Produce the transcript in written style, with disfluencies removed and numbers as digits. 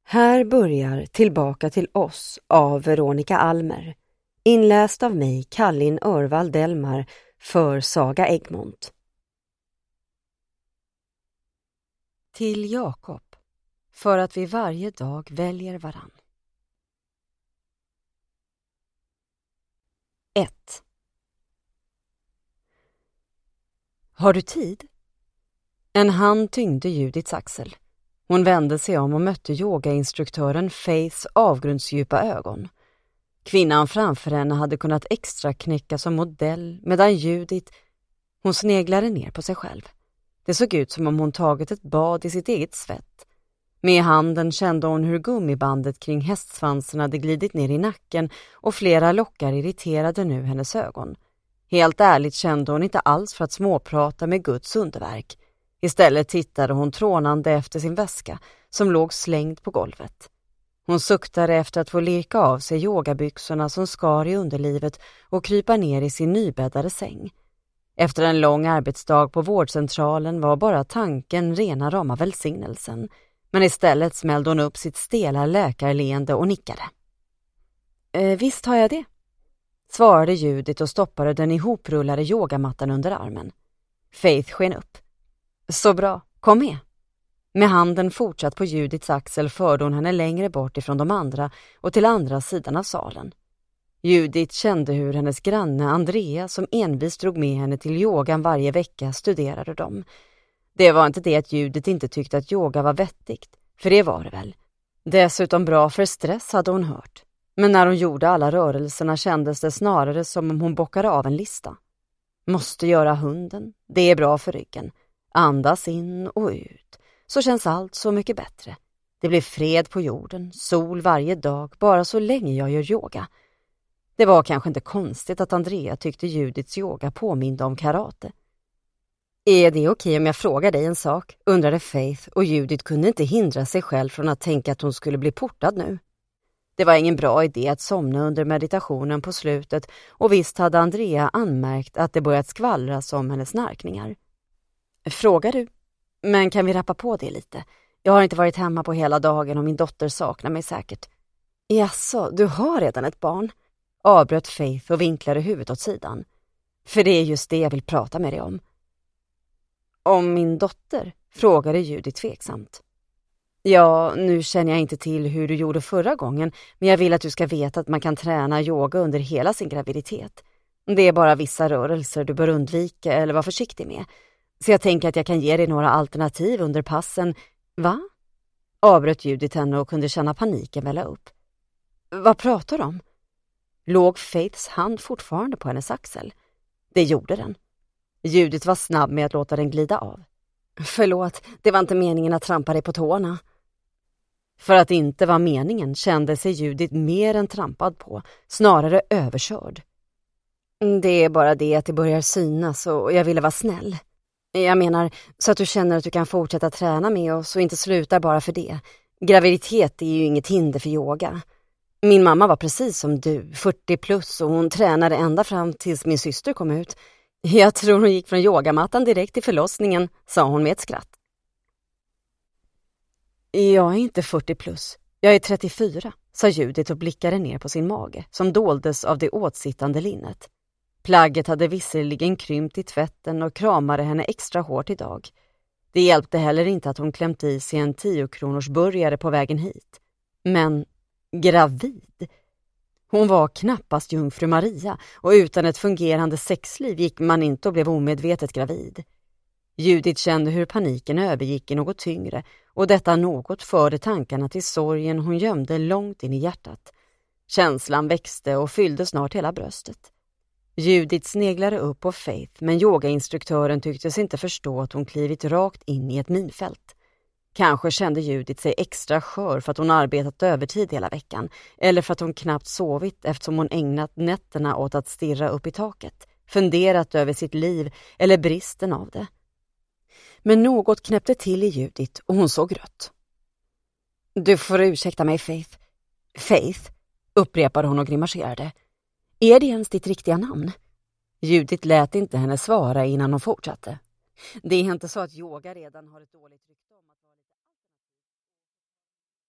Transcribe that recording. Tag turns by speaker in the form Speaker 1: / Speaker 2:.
Speaker 1: Här börjar Tillbaka till oss av Veronica Almer. Inläst av mig, Kallin Örvald Delmar, för Saga Egmont. Till Jakob, för att vi varje dag väljer varann. 1. Har du tid? En hand tyngde Judiths axel. Hon vände sig om och mötte yogainstruktören Faiths avgrundsdjupa ögon. Kvinnan framför henne hade kunnat extra knäcka som modell, medan Judith, hon sneglade ner på sig själv. Det såg ut som om hon tagit ett bad i sitt eget svett. Med handen kände hon hur gummibandet kring hästsvansen hade glidit ner i nacken och flera lockar irriterade nu hennes ögon. Helt ärligt kände hon inte alls för att småprata med Guds underverk. Istället tittade hon trånande efter sin väska som låg slängd på golvet. Hon suktade efter att få lirka av sig yogabyxorna som skar i underlivet och krypa ner i sin nybäddade säng. Efter en lång arbetsdag på vårdcentralen var bara tanken rena rama välsignelsen. Men istället smällde hon upp sitt stela läkarleende och nickade. Visst har jag det, svarade Judith och stoppade den ihoprullade yogamattan under armen. Faith sken upp. Så bra, kom med. Med handen fortsatt på Judiths axel förde hon henne längre bort ifrån de andra och till andra sidan av salen. Judith kände hur hennes granne Andrea, som envist drog med henne till yogan varje vecka, studerade dem. Det var inte det att Judith inte tyckte att yoga var vettigt, för det var det väl. Dessutom bra för stress hade hon hört. Men när hon gjorde alla rörelserna kändes det snarare som om hon bockade av en lista. Måste göra hunden, det är bra för ryggen. Andas in och ut, så känns allt så mycket bättre. Det blir fred på jorden, sol varje dag, bara så länge jag gör yoga. Det var kanske inte konstigt att Andrea tyckte Judiths yoga påminde om karate. Är det okej om jag frågar dig en sak? Undrade Faith, och Judith kunde inte hindra sig själv från att tänka att hon skulle bli portad nu. Det var ingen bra idé att somna under meditationen på slutet, och visst hade Andrea anmärkt att det börjat skvallras om hennes snarkningar. Frågar du? Men kan vi rappa på det lite? Jag har inte varit hemma på hela dagen och min dotter saknar mig säkert. Jaså, du har redan ett barn? Avbröt Faith och vinklade huvudet åt sidan. För det är just det jag vill prata med dig om. Om min dotter? Frågade Judith tveksamt. Ja, nu känner jag inte till hur du gjorde förra gången, men jag vill att du ska veta att man kan träna yoga under hela sin graviditet. Det är bara vissa rörelser du bör undvika eller vara försiktig med. Så jag tänker att jag kan ge dig några alternativ under passen. Va? Avbröt Judith henne och kunde känna paniken välla upp. Vad pratar du om? Låg Faiths hand fortfarande på hennes axel? Det gjorde den. Judith var snabb med att låta den glida av. Förlåt, det var inte meningen att trampa dig på tårna. För att det inte var meningen kände sig Judith mer än trampad på, snarare överkörd. Det är bara det att det börjar synas och jag ville vara snäll. Jag menar, så att du känner att du kan fortsätta träna med oss och inte slutar bara för det. Graviditet är ju inget hinder för yoga. Min mamma var precis som du, 40 plus, och hon tränade ända fram tills min syster kom ut. Jag tror hon gick från yogamattan direkt till förlossningen, sa hon med ett skratt. Jag är inte 40 plus, jag är 34, sa Judith och blickade ner på sin mage, som doldes av det åtsittande linnet. Plagget hade visserligen krympt i tvätten och kramade henne extra hårt idag. Det hjälpte heller inte att hon klämt i sig en 10-kronors burgare på vägen hit. Men gravid? Hon var knappast jungfru Maria, och utan ett fungerande sexliv gick man inte och blev omedvetet gravid. Judith kände hur paniken övergick i något tyngre, och detta något förde tankarna till sorgen hon gömde långt in i hjärtat. Känslan växte och fyllde snart hela bröstet. Judith sneglade upp på Faith, men yogainstruktören tycktes inte förstå att hon klivit rakt in i ett minfält. Kanske kände Judith sig extra skör för att hon arbetat övertid hela veckan, eller för att hon knappt sovit eftersom hon ägnat nätterna åt att stirra upp i taket, funderat över sitt liv eller bristen av det. Men något knäppte till i Judith och hon såg rött. Du får ursäkta mig, Faith. Faith, upprepade hon och grimaserade. Är det ens ditt riktiga namn? Judith lät inte henne svara innan hon fortsatte. Det är inte så att yoga redan har ett dåligt rykte om att vara lite...